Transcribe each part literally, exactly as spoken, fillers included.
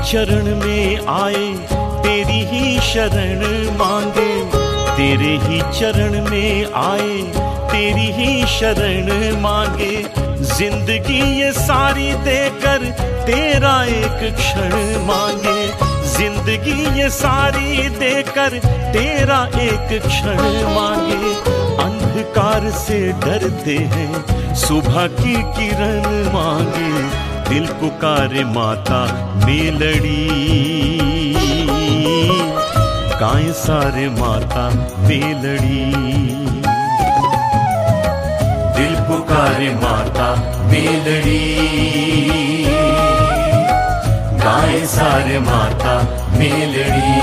चरण में आए, तेरी ही शरण मांगे। तेरे ही चरण में आए, तेरी ही शरण मांगे। जिंदगी ये सारी देकर तेरा एक क्षण मांगे। जिंदगी ये सारी देकर तेरा एक क्षण मांगे। अंधकार से डरते हैं, सुबह की किरण मांगे। दिल पुकारे माता मेलड़ी, गाएं सारे माता मेलड़ी। दिल पुकारे माता मेलड़ी, गाएं सारे माता मेलड़ी।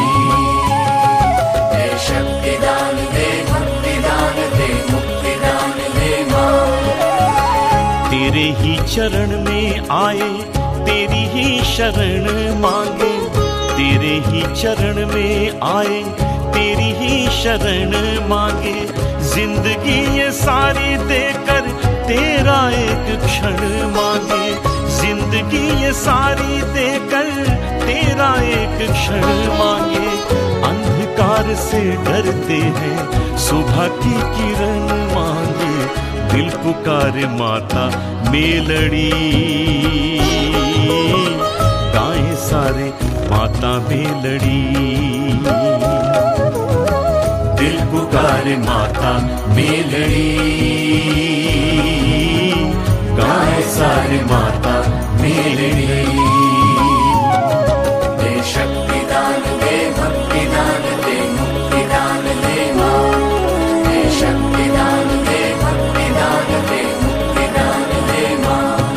दे शक्ति दान दे, भक्ति दान दे, मुक्ति दान दे माँ। तेरे ही चरण में आए, तेरी ही शरण मांगे। तेरे ही चरण में आए, तेरी ही शरण मांगे। जिंदगी ये सारी देकर तेरा एक क्षण मांगे। जिंदगी ये सारी देकर तेरा एक क्षण मांगे। अंधकार से डरते हैं, सुबह की किरण मांगे। दिल पुकारे माता मेलड़ी, गाएं सारे माता मेलड़ी। दिल पुकारे माता मेलड़ी, गाएं सारे माता मेलड़ी। दे शक्ति दान दे, भक्ति दान दे, मुक्ति दान दे माँ। दे शक्ति दान दे, भक्ति दान दे, मुक्ति दान दे माँ।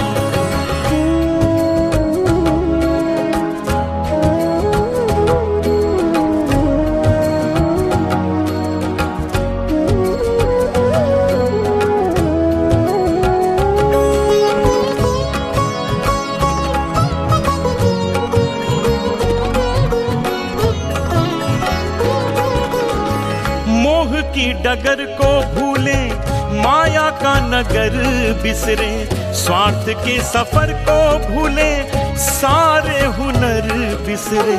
की डगर को भूले, माया का नगर बिसरे। स्वार्थ के सफर को भूले, सारे हुनर बिसरे।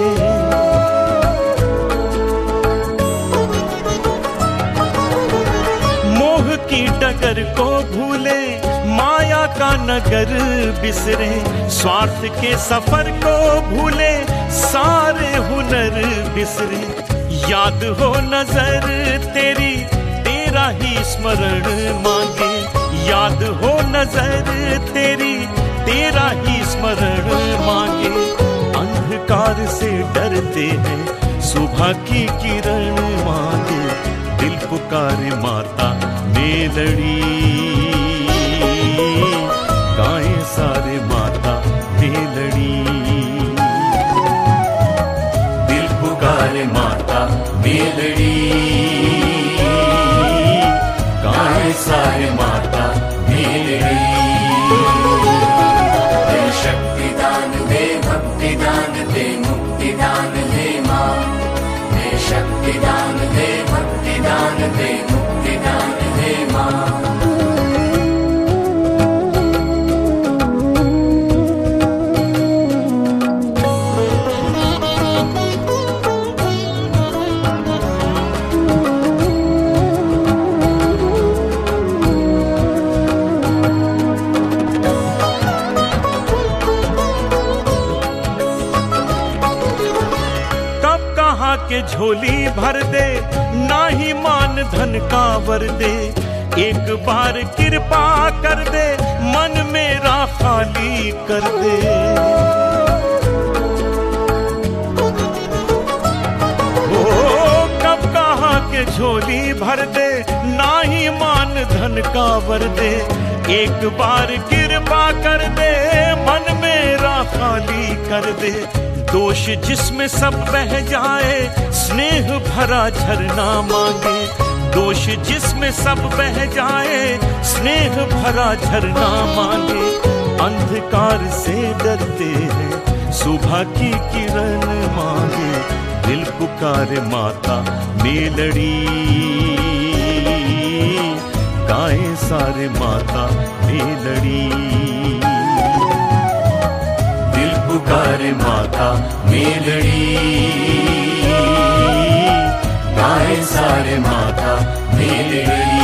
मोह की डगर को भूले, माया का नगर बिसरे। स्वार्थ के सफर को भूले, सारे हुनर बिसरे। याद हो नजर तेरी, तेरा ही स्मरण मांगे। याद हो नजर तेरी, तेरा ही स्मरण मांगे। अंधकार से डरते हैं, सुबह की किरण मांगे। दिल पुकारे माता मेलड़ी, गाएं सारे माता मेलड़ी। दिल पुकारे माता मेलड़ी, गाएं सारे माता मेलड़ी। दे शक्ति दान दे, भक्ति दान दे, मुक्ति दान दे माँ। दे शक्ति दान दे, भक्ति दान दे, मुक्ति दान दे माँ। के झोली भर दे, ना ही मान धन का वर दे। एक बार कृपा कर दे, मन मेरा खाली कर दे। ओ कब कहा के झोली भर दे, ना ही मान धन का वर दे। एक बार कृपा कर दे, मन मेरा खाली कर दे। दोष जिसमें सब बह जाए, स्नेह भरा झरना मांगे। दोष जिसमें सब बह जाए, स्नेह भरा झरना मांगे। अंधकार से डरते हैं, सुबह की किरण मांगे। दिल पुकारे माता मेलड़ी, गाएं सारे माता मेलड़ी। पुकारे माता मेलड़ी, गाए सारे माता मेलड़ी।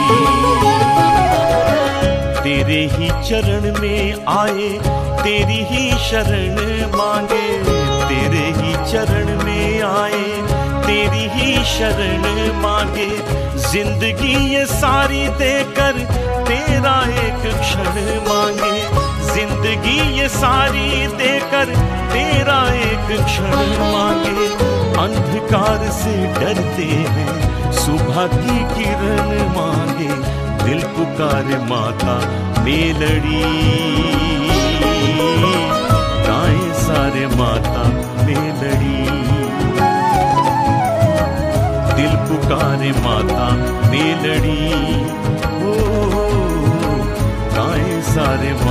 तेरे ही चरण में आए, तेरी ही शरण मांगे, तेरे ही चरण में आए, तेरी ही शरण मांगे। जिंदगी ये सारी देकर तेरा एक क्षण मांगे, जिंदगी ये सारी देकर तेरा एक क्षण मांगे। अंधकार से डरते हैं, सुबह की किरण मांगे, दिल पुकारे माता मेलड़ी, गाए सारे माता मेलड़ी। दिल पुकारे माता मेलड़ी, ओ गाए सारे